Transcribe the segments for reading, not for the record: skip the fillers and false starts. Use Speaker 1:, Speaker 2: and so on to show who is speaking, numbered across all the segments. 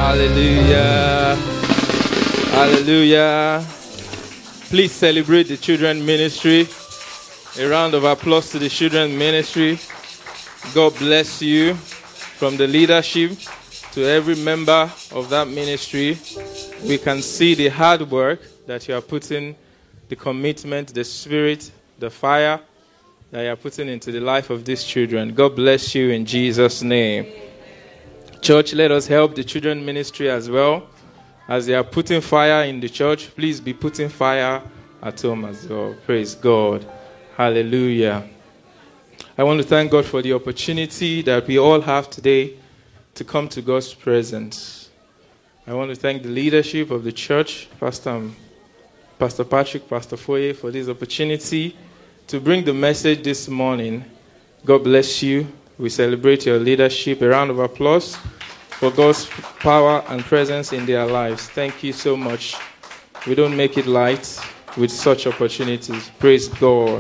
Speaker 1: Hallelujah. Hallelujah. Please celebrate the children ministry. A round of applause to the children ministry. God bless you. From the leadership to every member of that ministry, we can see the hard work that you are putting, the commitment, the spirit, the fire that you are putting into the life of these children. God bless you in Jesus' name. Church, let us help the children ministry as well. As they are putting fire in the church, please be putting fire at home as well. Praise God. Hallelujah. I want to thank God for the opportunity that we all have today to come to God's presence. I want to thank the leadership of the church, Pastor Patrick, Pastor Foye, for this opportunity to bring the message this morning. God bless you. We celebrate your leadership. A round of applause for God's power and presence in their lives. Thank you so much. We don't make it light with such opportunities. Praise God.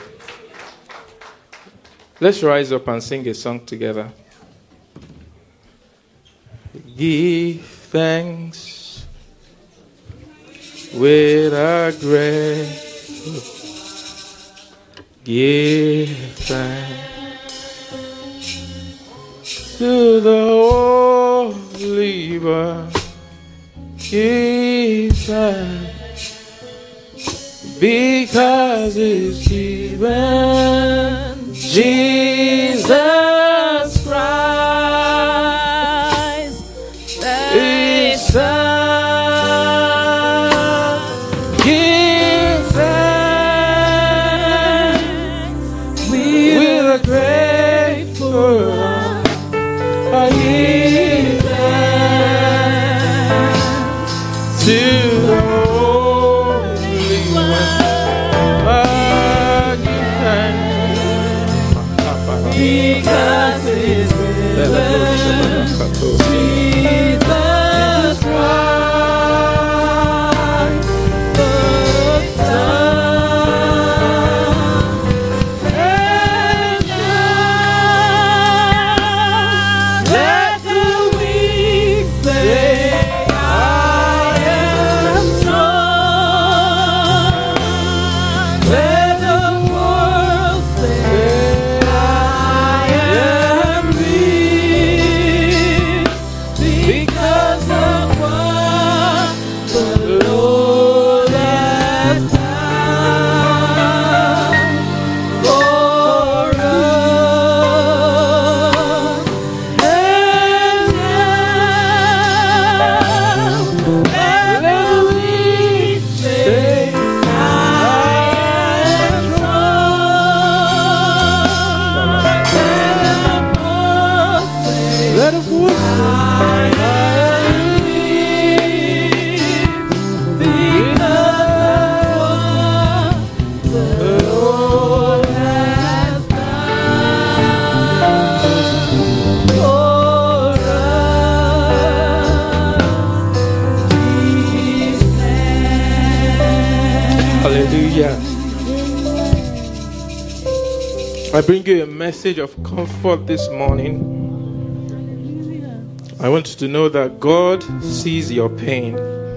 Speaker 1: Let's rise up and sing a song together. Give thanks with a grateful. Give thanks to the Holy One. Give thanks because it's given Jesus Christ, His Son. Give thanks with a grateful heart. I give thanks to the Holy One. I give thanks because it's given Jesus Christ, the Son. And now let the weak say, I am strong. Let the world say, I am rich because of what the Lord has done for us. And now let the weak say, I am strong. Let the poor say, I am rich because of what the Lord has done for us. Give thanks. Hallelujah. I bring you a message of comfort this morning. I want you to know that God sees your pain.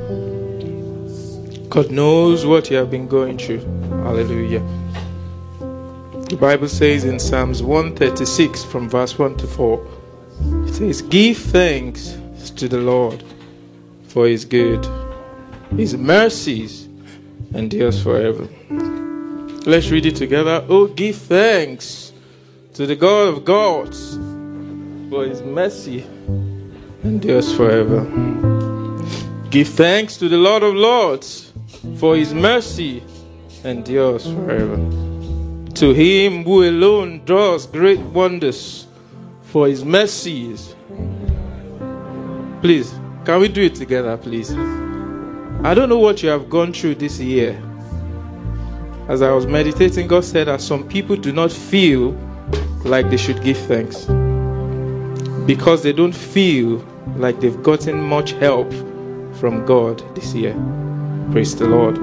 Speaker 1: God knows what you have been going through. Hallelujah. The Bible says in Psalms 136 from verse 1 to 4, it says, give thanks to the Lord, for His good. His mercies endures forever. Let's read it together. Oh, give thanks to the God of gods, for His mercy endures forever. Give thanks to the Lord of lords, for His mercy endures forever. To Him who alone does great wonders, for His mercies. Please, can we do it together, please? I don't know what you have gone through this year. As I was meditating, God said that some people do not feel like they should give thanks because they don't feel like they've gotten much help from God this year. Praise the Lord.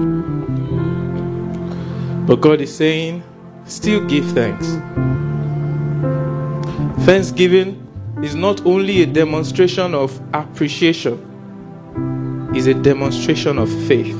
Speaker 1: But God is saying, still give thanks. Thanksgiving is not only a demonstration of appreciation, it's a demonstration of faith.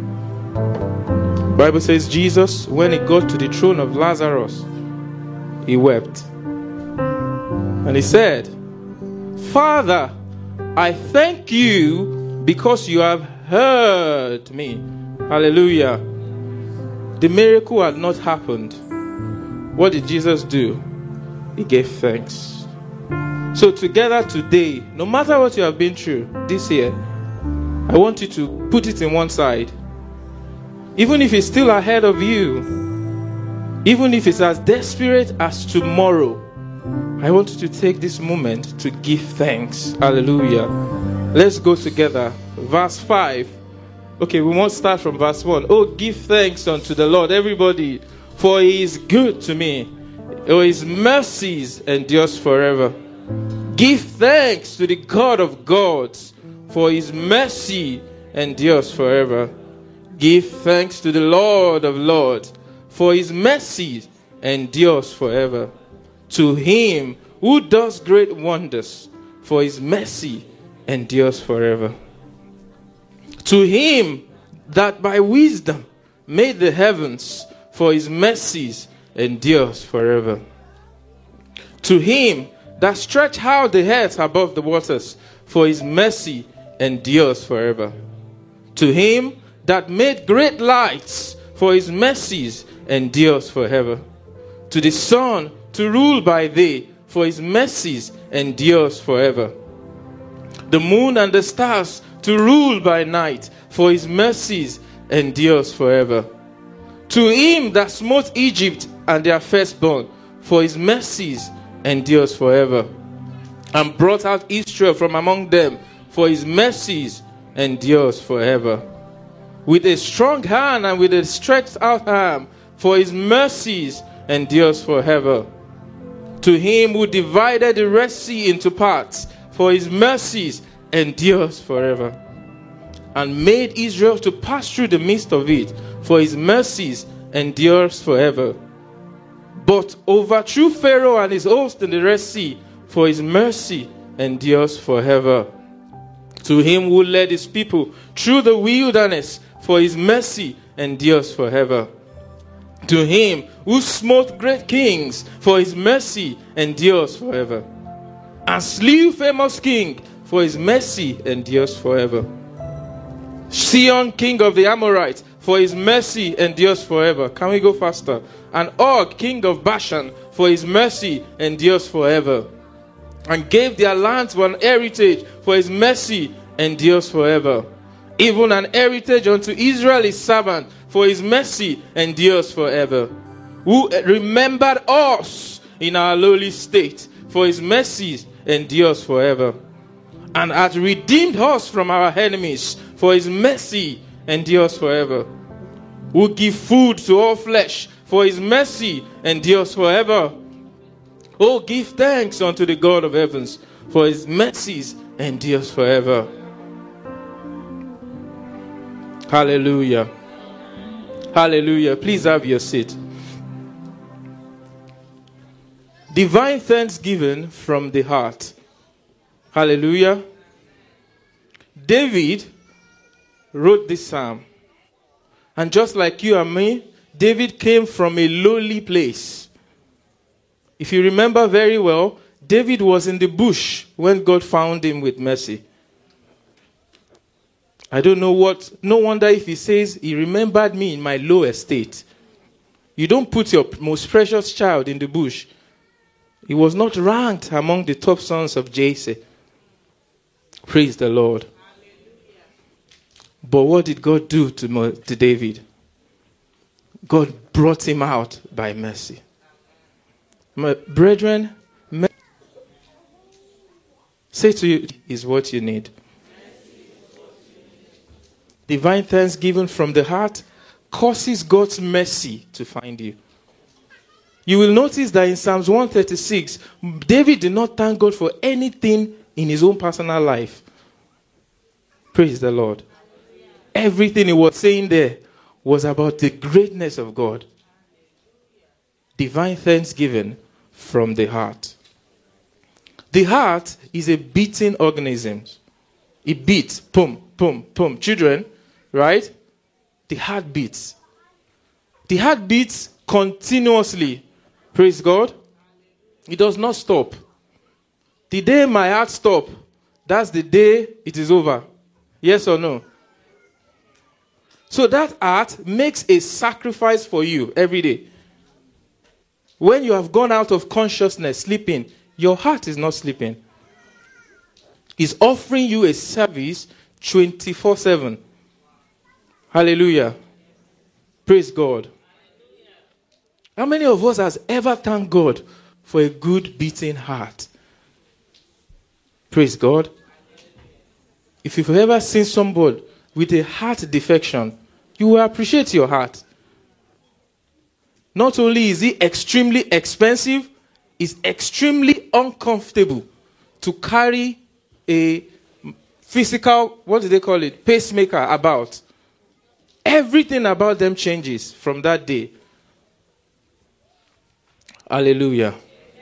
Speaker 1: The Bible says Jesus, when he got to the throne of Lazarus, he wept. And he said, Father, I thank you because you have heard me. Hallelujah. The miracle had not happened. What did Jesus do? He gave thanks. So together today, no matter what you have been through this year, I want you to put it in one side. Even if it's still ahead of you, even if it's as desperate as tomorrow, I want you to take this moment to give thanks. Hallelujah. Let's go together. Verse 5. Okay, we won't start from verse 1. Oh, give thanks unto the Lord, everybody, for he is good to me. Oh, his mercies endures forever. Give thanks to the God of gods, for his mercy endures forever. Give thanks to the Lord of lords, for his mercy endures forever. To him who does great wonders, for his mercy endures forever. To him that by wisdom made the heavens, for his mercies endures forever. To him that stretched out the earth above the waters, for his mercy endures forever. To him that made great lights, for his mercies endures forever. To the sun to rule by day, for his mercies endures forever. The moon and the stars to rule by night, for his mercies endures forever. To him that smote Egypt and their firstborn, for his mercies endures forever. And brought out Israel from among them, for his mercies endures forever. With a strong hand and with a stretched out arm, for his mercies endures forever. To him who divided the Red Sea into parts, for his mercies endures forever. And made Israel to pass through the midst of it, for his mercies endures forever. But overthrew Pharaoh and his host in the Red Sea, for his mercy endures forever. To him who led his people through the wilderness, for his mercy endures forever. To him who smote great kings, for his mercy endures forever. And slew famous king, for his mercy endures forever. Sihon, king of the Amorites, for his mercy endures forever. Can we go faster? And Og, king of Bashan, for his mercy endures forever. And gave their lands for an heritage, for his mercy endures forever. Even an heritage unto Israel his servant, for his mercy endures forever. Who remembered us in our lowly state, for his mercies endures forever. And hath redeemed us from our enemies, for his mercy endures forever. Who give food to all flesh, for his mercy endures forever. Oh, give thanks unto the God of heavens, for his mercies endures forever. Hallelujah. Hallelujah. Please have your seat. Divine thanksgiving from the heart. Hallelujah. David wrote this psalm. And just like you and me, David came from a lowly place. If you remember very well, David was in the bush when God found him with mercy. I don't know what, no wonder if he says, he remembered me in my low estate. You don't put your most precious child in the bush. He was not ranked among the top sons of Jesse. Praise the Lord. But what did God do to David? God brought him out by mercy. My brethren, say to you, is what you need. Divine thanksgiving from the heart causes God's mercy to find you. You will notice that in Psalms 136, David did not thank God for anything in his own personal life. Praise the Lord. Everything he was saying there was about the greatness of God. Divine thanksgiving from the heart. The heart is a beating organism. It beats. Pum, pum, pum. Children, right? The heart beats. The heart beats continuously. Praise God. It does not stop. The day my heart stops, that's the day it is over. Yes or no? So that heart makes a sacrifice for you every day. When you have gone out of consciousness, sleeping, your heart is not sleeping. It's offering you a service 24/7. Hallelujah. Praise God. How many of us has ever thanked God for a good beating heart? Praise God. If you've ever seen somebody with a heart defection, you will appreciate your heart. Not only is it extremely expensive, it's extremely uncomfortable to carry a physical, what do they call it, pacemaker about. Everything about them changes from that day. Hallelujah.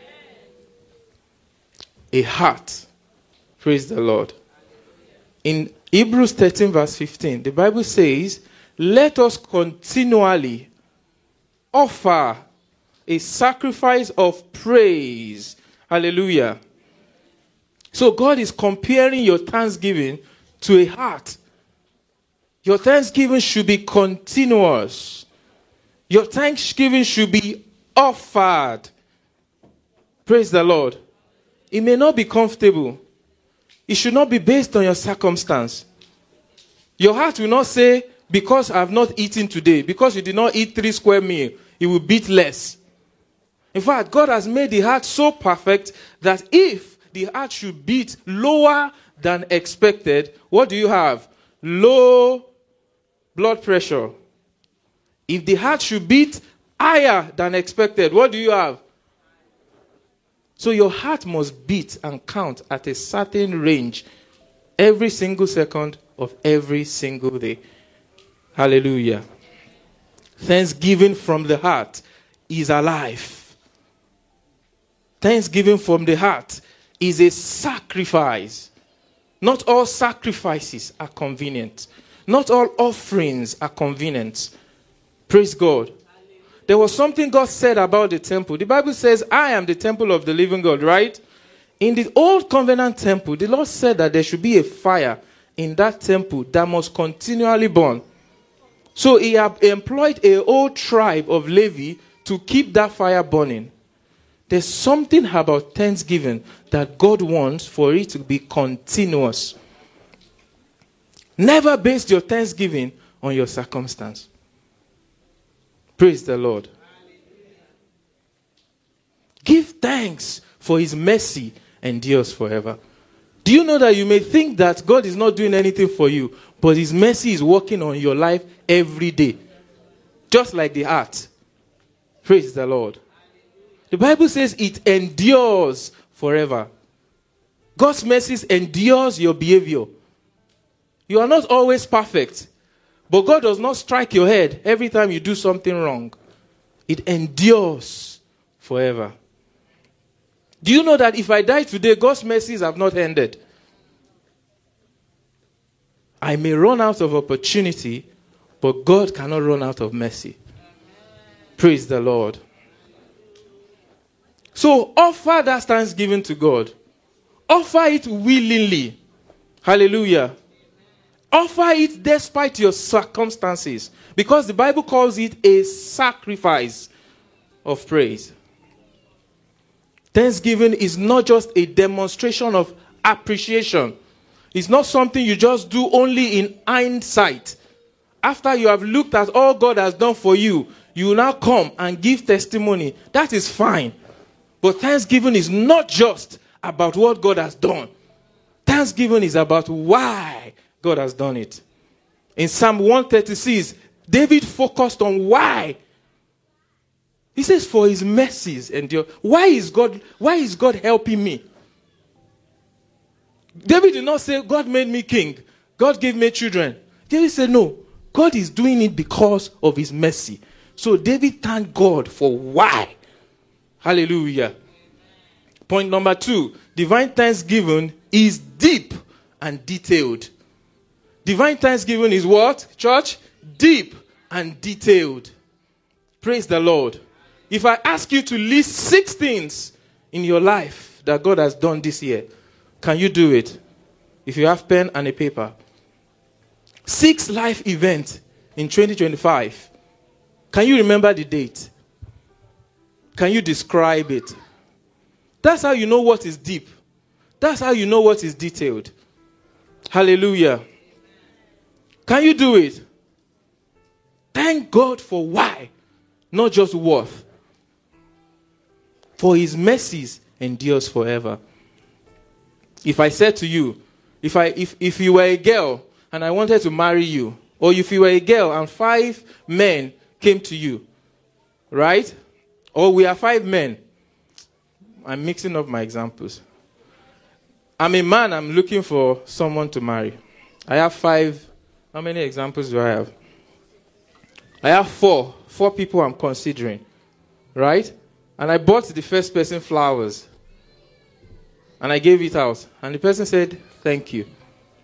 Speaker 1: A heart. Praise the Lord. In Hebrews 13 verse 15, the Bible says, let us continually offer a sacrifice of praise. Hallelujah. So God is comparing your thanksgiving to a heart. Your thanksgiving should be continuous. Your thanksgiving should be offered. Praise the Lord. It may not be comfortable. It should not be based on your circumstance. Your heart will not say, because I have not eaten today, because you did not eat 3 square meals, it will beat less. In fact, God has made the heart so perfect that if the heart should beat lower than expected, what do you have? Low blood pressure. If the heart should beat higher than expected, what do you have? So your heart must beat and count at a certain range every single second of every single day. Hallelujah. Thanksgiving from the heart is alive. Thanksgiving from the heart is a sacrifice. Not all sacrifices are convenient. Not all offerings are convenient. Praise God. There was something God said about the temple. The Bible says, I am the temple of the living God, right? In the old covenant temple, the Lord said that there should be a fire in that temple that must continually burn. So he employed a whole tribe of Levi to keep that fire burning. There's something about thanksgiving that God wants for it to be continuous. Never base your thanksgiving on your circumstance. Praise the Lord. Give thanks for his mercy endures forever. Do you know that you may think that God is not doing anything for you, but his mercy is working on your life every day? Just like the heart. Praise the Lord. The Bible says it endures forever. God's mercy endures your behavior. You are not always perfect, but God does not strike your head every time you do something wrong. It endures forever. Do you know that if I die today, God's mercies have not ended? I may run out of opportunity, but God cannot run out of mercy. Praise the Lord. So offer that thanksgiving to God. Offer it willingly. Hallelujah. Offer it despite your circumstances, because the Bible calls it a sacrifice of praise. Thanksgiving is not just a demonstration of appreciation. It's not something you just do only in hindsight. After you have looked at all God has done for you, you will now come and give testimony. That is fine. But thanksgiving is not just about what God has done. Thanksgiving is about why God has done it. In Psalm 136, David focused on why. He says, for his mercies endure. Why is God helping me? David did not say, God made me king. God gave me children. David said, no. God is doing it because of his mercy. So David thanked God for why. Hallelujah. Point number 2, divine thanksgiving is deep and detailed. Divine thanksgiving is what, church? Deep and detailed. Praise the Lord. If I ask you to list 6 things in your life that God has done this year, can you do it? If you have pen and a paper. 6 life events in 2025. Can you remember the date? Can you describe it? That's how you know what is deep. That's how you know what is detailed. Hallelujah. Can you do it? Thank God for why, not just worth. For his mercies endures forever. If I said to you, if you were a girl and I wanted to marry you, or if you were a girl and 5 men came to you, right? Or we are 5 men. I'm mixing up my examples. I'm a man, I'm looking for someone to marry. I have 5. How many examples do I have? I have 4. 4 people I'm considering. Right? And I bought the first person flowers. And I gave it out. And the person said, thank you.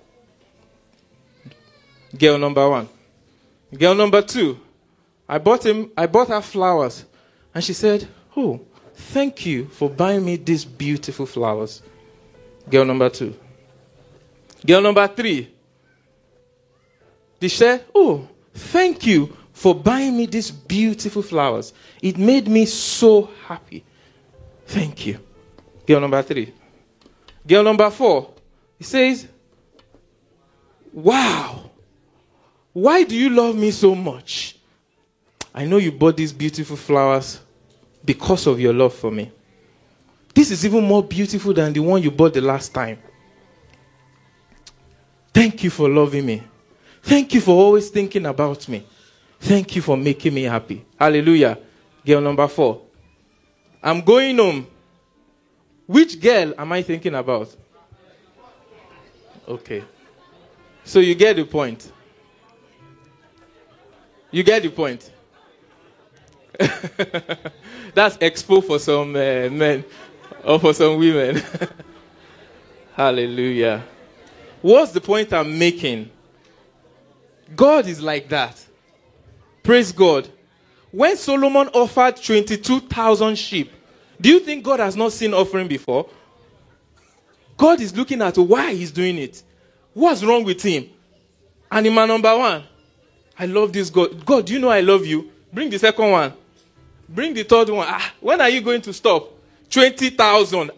Speaker 1: Girl number 1. Girl number 2. I bought her flowers. And she said, oh, thank you for buying me these beautiful flowers. Girl number 2. Girl number 3. She said, oh, thank you for buying me these beautiful flowers. It made me so happy. Thank you. Girl number 3. Girl number 4. He says, wow, why do you love me so much? I know you bought these beautiful flowers because of your love for me. This is even more beautiful than the one you bought the last time. Thank you for loving me. Thank you for always thinking about me. Thank you for making me happy. Hallelujah. Girl number 4. I'm going home. Which girl am I thinking about? Okay. So you get the point. You get the point. That's expo for some men or for some women. Hallelujah. What's the point I'm making? God is like that. Praise God. When Solomon offered 22,000 sheep, do you think God has not seen offering before? God is looking at why he's doing it. What's wrong with him? Animal number 1. I love this God. God, do you know I love you? Bring the second one. Bring the third one. When are you going to stop? 20,000.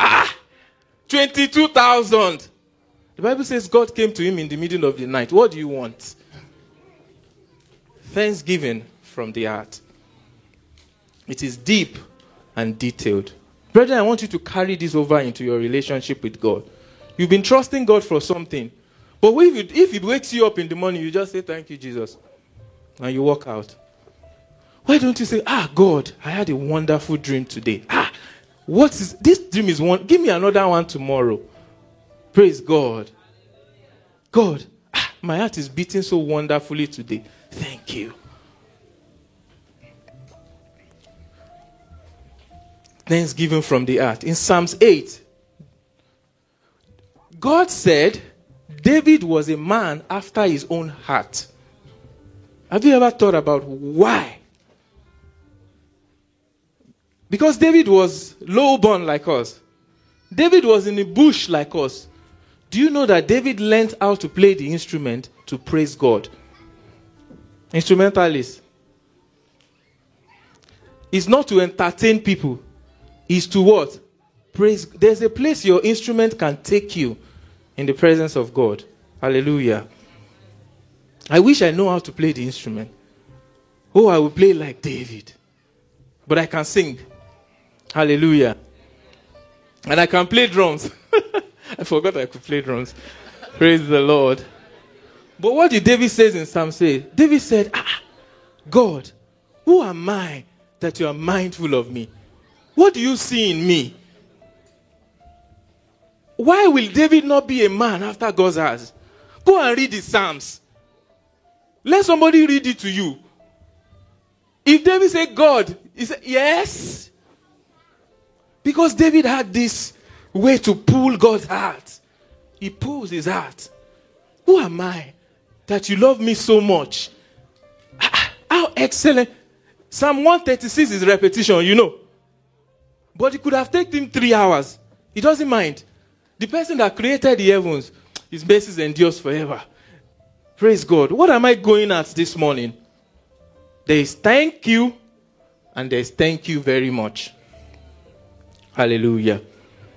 Speaker 1: 22,000. The Bible says God came to him in the middle of the night. What do you want? Thanksgiving from the heart. It is deep and detailed. Brethren, I want you to carry this over into your relationship with God. You've been trusting God for something. But if it wakes you up in the morning, you just say, thank you, Jesus. And you walk out. Why don't you say, God, I had a wonderful dream today. What is this dream is one? Give me another one tomorrow. Praise God. God, my heart is beating so wonderfully today. Thank you. Thanksgiving from the heart. In Psalms 8, God said David was a man after his own heart. Have you ever thought about why? Because David was low-born like us. David was in the bush like us. Do you know that David learned how to play the instrument to praise God? Instrumentalist. It's not to entertain people. It's to what? Praise. There's a place your instrument can take you in the presence of God. Hallelujah. I wish I know how to play the instrument. Oh, I will play like David. But I can sing. Hallelujah. And I can play drums. I forgot I could play drums. Praise the Lord. But what did David say in Psalm 8? David said, God, who am I that you are mindful of me? What do you see in me? Why will David not be a man after God's heart? Go and read the Psalms. Let somebody read it to you. If David said God, he said yes. Because David had this way to pull God's heart. He pulls his heart. Who am I that you love me so much? How excellent. Psalm 136 is repetition, you know. But it could have taken him 3 hours. He doesn't mind. The person that created the heavens, his mercies endures forever. Praise God. What am I going at this morning? There is thank you and there is thank you very much. Hallelujah.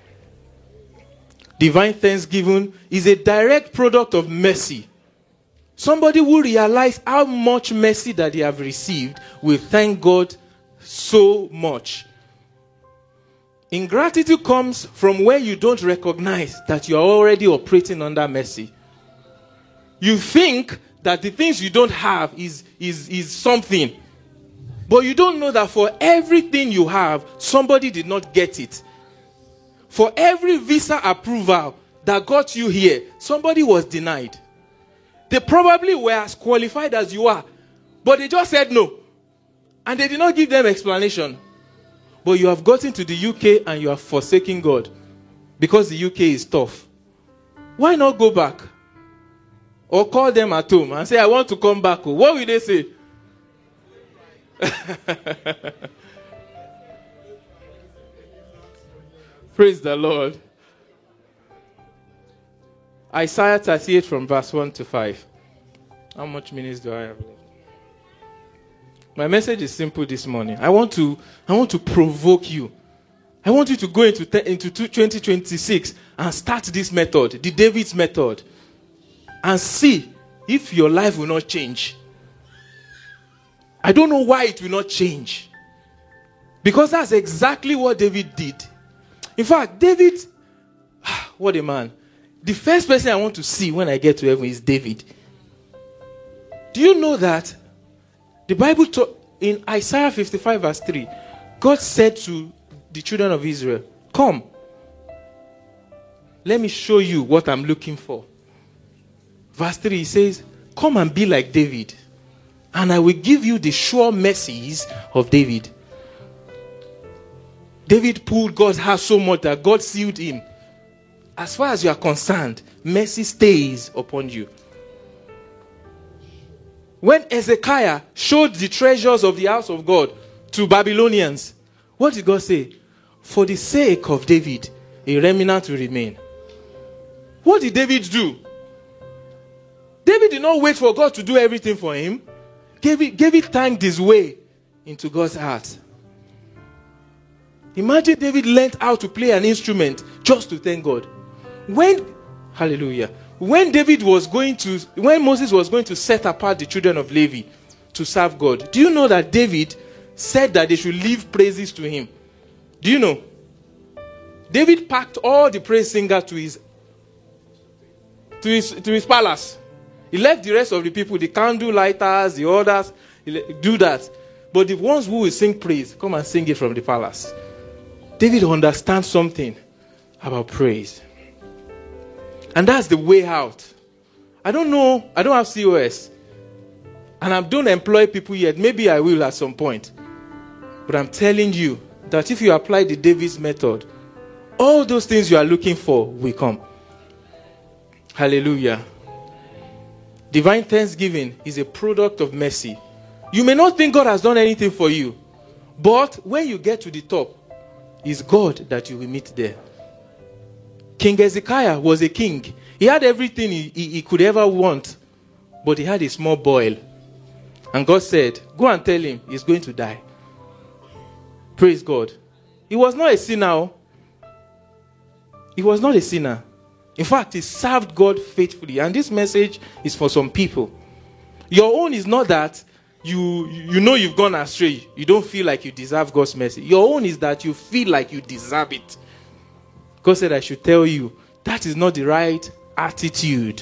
Speaker 1: Divine thanksgiving is a direct product of mercy. Somebody who realizes how much mercy that they have received will thank God so much. Ingratitude comes from where you don't recognize that you are already operating under mercy. You think that the things you don't have is something. But you don't know that for everything you have, somebody did not get it. For every visa approval that got you here, somebody was denied. They probably were as qualified as you are, but they just said no. And they did not give them explanation. But you have gotten to the UK and you have forsaken God because the UK is tough. Why not go back? Or call them at home and say, I want to come back. What will they say? Praise the Lord. Isaiah 38 from verse 1 to 5. How much minutes do I have left? My message is simple this morning. I want to provoke you. I want you to go into 2026 and start this method, the David's method, and see if your life will not change. I don't know why it will not change. Because that's exactly what David did. In fact, David, what a man. The first person I want to see when I get to heaven is David. Do you know that the Bible in Isaiah 55 verse 3, God said to the children of Israel, come, let me show you what I'm looking for. Verse 3, he says, come and be like David, and I will give you the sure mercies of David. David pulled God's heart so much that God sealed him. As far as you are concerned, mercy stays upon you. When Hezekiah showed the treasures of the house of God to Babylonians, what did God say? For the sake of David, a remnant will remain. What did David do? David did not wait for God to do everything for him. David thanked his way into God's heart. Imagine David learned how to play an instrument just to thank God. When Moses was going to set apart the children of Levi to serve God, do you know that David said that they should leave praises to him? Do you know? David packed all the praise singers to his palace. He left the rest of the people, the candle lighters, the others, do that. But the ones who will sing praise, come and sing it from the palace. David understands something about praise. And that's the way out. I don't know. I don't have COS. And I don't employ people yet. Maybe I will at some point. But I'm telling you that if you apply the David's method, all those things you are looking for will come. Hallelujah. Divine thanksgiving is a product of mercy. You may not think God has done anything for you. But when you get to the top, it's God that you will meet there. King Hezekiah was a king. He had everything he could ever want. But he had a small boil. And God said, go and tell him he's going to die. Praise God. He was not a sinner. He was not a sinner. In fact, he served God faithfully. And this message is for some people. Your own is not that you know you've gone astray. You don't feel like you deserve God's mercy. Your own is that you feel like you deserve it. God said, I should tell you, that is not the right attitude.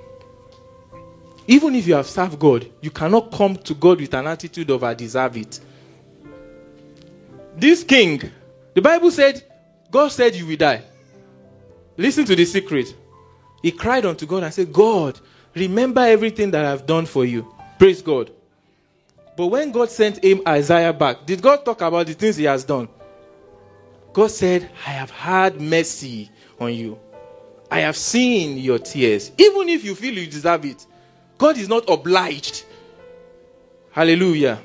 Speaker 1: Even if you have served God, you cannot come to God with an attitude of I deserve it. This king, the Bible said, God said you will die. Listen to the secret. He cried unto God and said, God, remember everything that I've done for you. Praise God. But when God sent him Isaiah back, did God talk about the things he has done? God said, I have had mercy on you. I have seen your tears. Even if you feel you deserve it, God is not obliged. Hallelujah.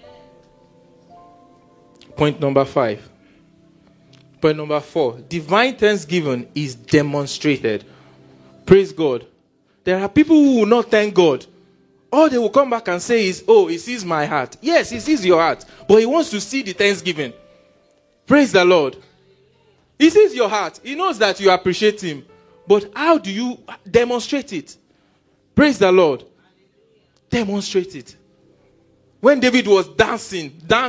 Speaker 1: Point number 5. Point number 4. Divine thanksgiving is demonstrated. Praise God. There are people who will not thank God. All they will come back and say is, oh, he sees my heart. Yes, he sees your heart. But he wants to see the thanksgiving. Praise the Lord. He sees your heart. He knows that you appreciate him. But how do you demonstrate it? Praise the Lord. Demonstrate it. When David was dancing,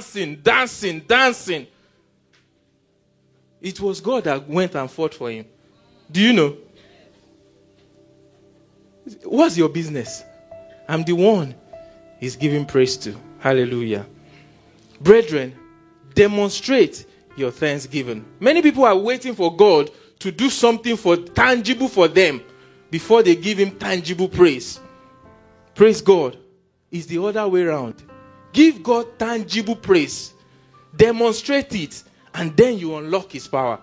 Speaker 1: it was God that went and fought for him. Do you know? What's your business? I'm the one he's giving praise to. Hallelujah. Brethren, demonstrate your thanksgiving. Many people are waiting for God to do something tangible for them before they give him tangible praise. Praise God. It's the other way around. Give God tangible praise. Demonstrate it. And then you unlock his power.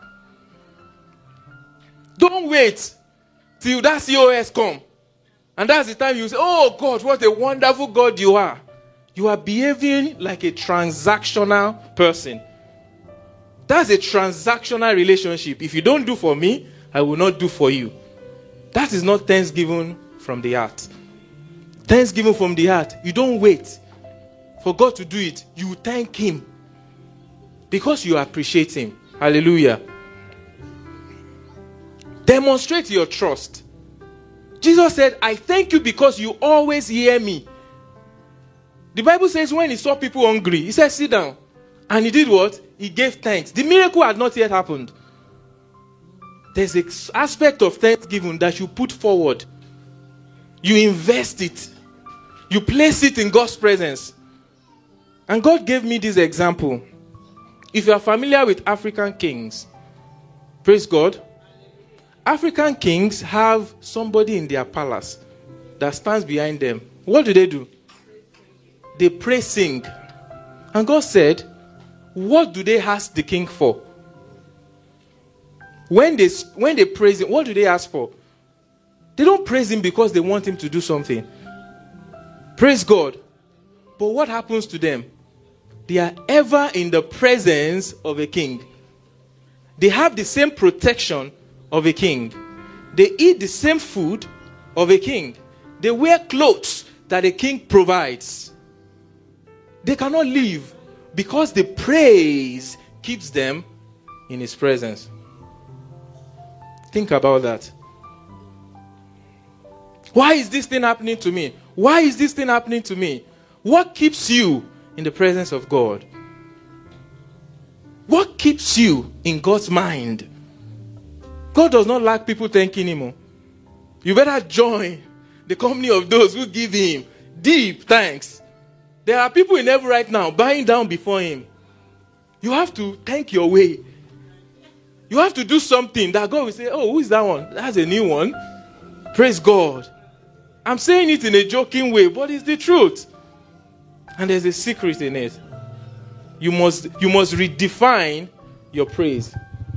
Speaker 1: Don't wait till that COS come. And that's the time you say, oh God, what a wonderful God you are. You are behaving like a transactional person. That's a transactional relationship. If you don't do for me, I will not do for you. That is not thanksgiving from the heart. Thanksgiving from the heart. You don't wait for God to do it. You thank him. Because you appreciate him. Hallelujah. Demonstrate your trust. Jesus said, I thank you because you always hear me. The Bible says when he saw people hungry, he said, sit down. And he did what? He gave thanks. The miracle had not yet happened. There's an aspect of thanksgiving that you put forward. You invest it. You place it in God's presence. And God gave me this example. If you are familiar with African kings, praise God. African kings have somebody in their palace that stands behind them. What do? They pray, sing. And God said, what do they ask the king for? When they praise him, what do they ask for? They don't praise him because they want him to do something. Praise God. But what happens to them? They are ever in the presence of a king. They have the same protection of a king. They eat the same food of a king. They wear clothes that a king provides. They cannot leave because the praise keeps them in his presence. Think about that. Why is this thing happening to me? Why is this thing happening to me? What keeps you in the presence of God? What keeps you in God's mind? God does not like people thanking him. You better join the company of those who give him deep thanks. There are people in heaven right now bowing down before him. You have to thank your way. You have to do something that God will say, oh, who is that one? That's a new one. Praise God. I'm saying it in a joking way, but it's the truth. And there's a secret in it. You must redefine your praise.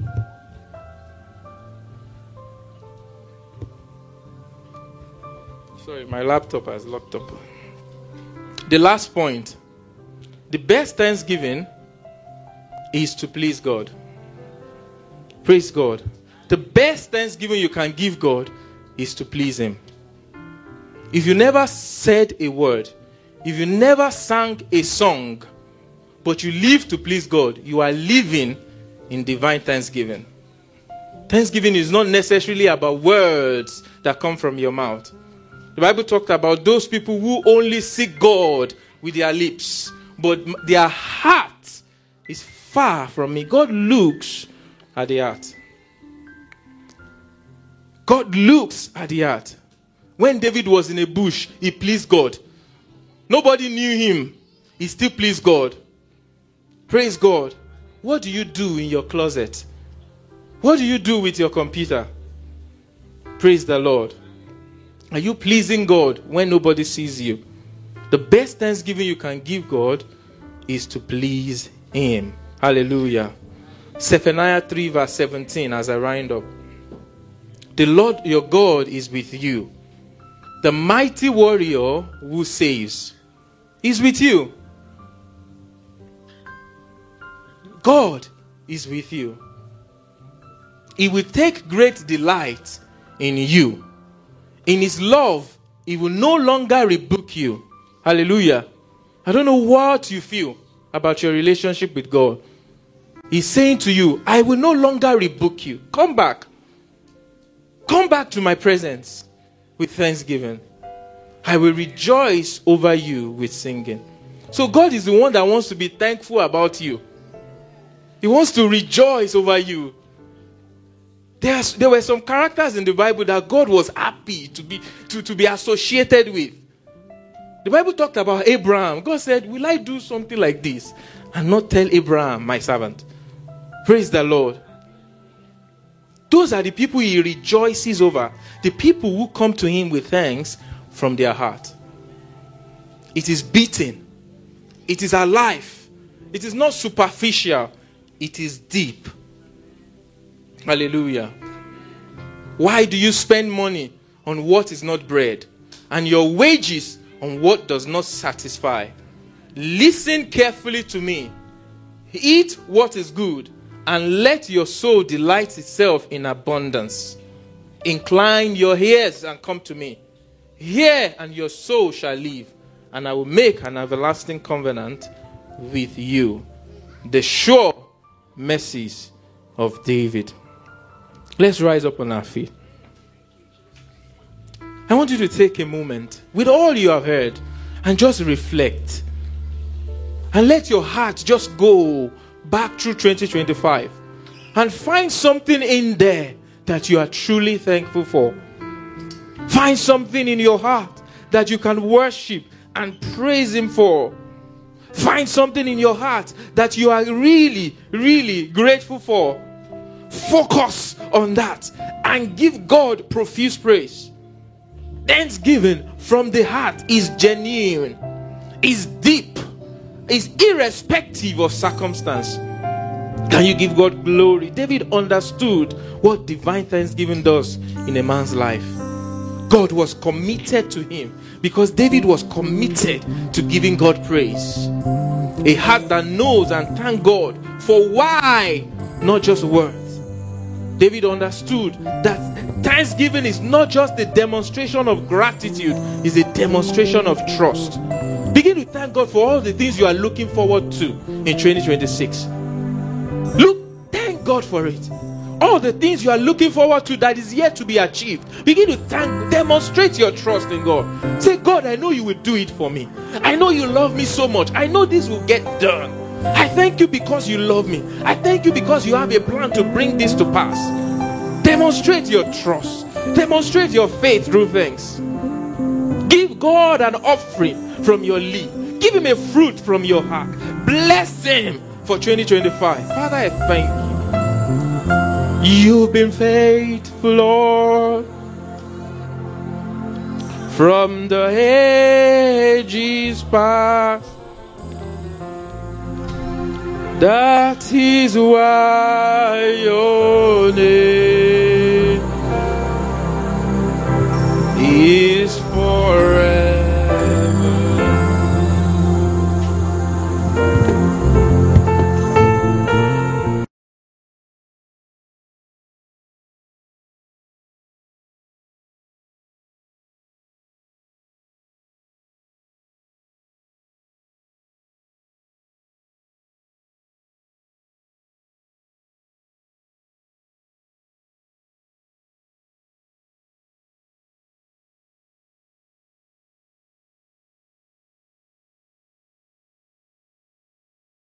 Speaker 1: Sorry, my laptop has locked up. The last point. The best thanksgiving is to please God. Praise God. The best thanksgiving you can give God is to please him. If you never said a word, if you never sang a song, but you live to please God, you are living in divine thanksgiving. Thanksgiving is not necessarily about words that come from your mouth. The Bible talked about those people who only seek God with their lips, but their heart is far from me. God looks at the heart. God looks at the heart. When David was in a bush, he pleased God. Nobody knew him. He still pleased God. Praise God. What do you do in your closet? What do you do with your computer? Praise the Lord. Are you pleasing God when nobody sees you? The best thanksgiving you can give God is to please him. Hallelujah. Zephaniah 3 verse 17 as I round up. The Lord your God is with you. The mighty warrior who saves is with you. God is with you. He will take great delight in you. In his love, he will no longer rebuke you. Hallelujah. I don't know what you feel about your relationship with God. He's saying to you, I will no longer rebuke you. Come back. Come back to my presence with thanksgiving. I will rejoice over you with singing. So God is the one that wants to be thankful about you. He wants to rejoice over you. There were some characters in the Bible that God was happy to be associated with. The Bible talked about Abraham. God said, will I do something like this and not tell Abraham, my servant? Praise the Lord. Those are the people he rejoices over. The people who come to him with thanks from their heart. It is beating. It is alive. It is not superficial. It is deep. Hallelujah. Why do you spend money on what is not bread and your wages on what does not satisfy? Listen carefully to me. Eat what is good and let your soul delight itself in abundance. Incline your ears and come to me. Hear and your soul shall live, and I will make an everlasting covenant with you. The sure mercies of David. Let's rise up on our feet. I want you to take a moment with all you have heard and just reflect. And let your heart just go back through 2025 and find something in there that you are truly thankful for. Find something in your heart that you can worship and praise him for. Find something in your heart that you are really, really grateful for. Focus on that and give God profuse praise. Thanksgiving from the heart is genuine, is deep, is irrespective of circumstance. Can you give God glory? David understood what divine thanksgiving does in a man's life. God was committed to him because David was committed to giving God praise. A heart that knows and thanks God for why, not just words. David understood that thanksgiving is not just a demonstration of gratitude, it's a demonstration of trust. Begin to thank God for all the things you are looking forward to in 2026. Thank God for it. All the things you are looking forward to that is yet to be achieved. Begin to demonstrate your trust in God. Say, God, I know you will do it for me. I know you love me so much. I know this will get done. I thank you because you love me. I thank you because you have a plan to bring this to pass. Demonstrate your trust. Demonstrate your faith through things. Give God an offering from your lip. Give him a fruit from your heart. Bless him for 2025. Father, I thank you. You've been faithful, Lord, from the ages past. That is why your name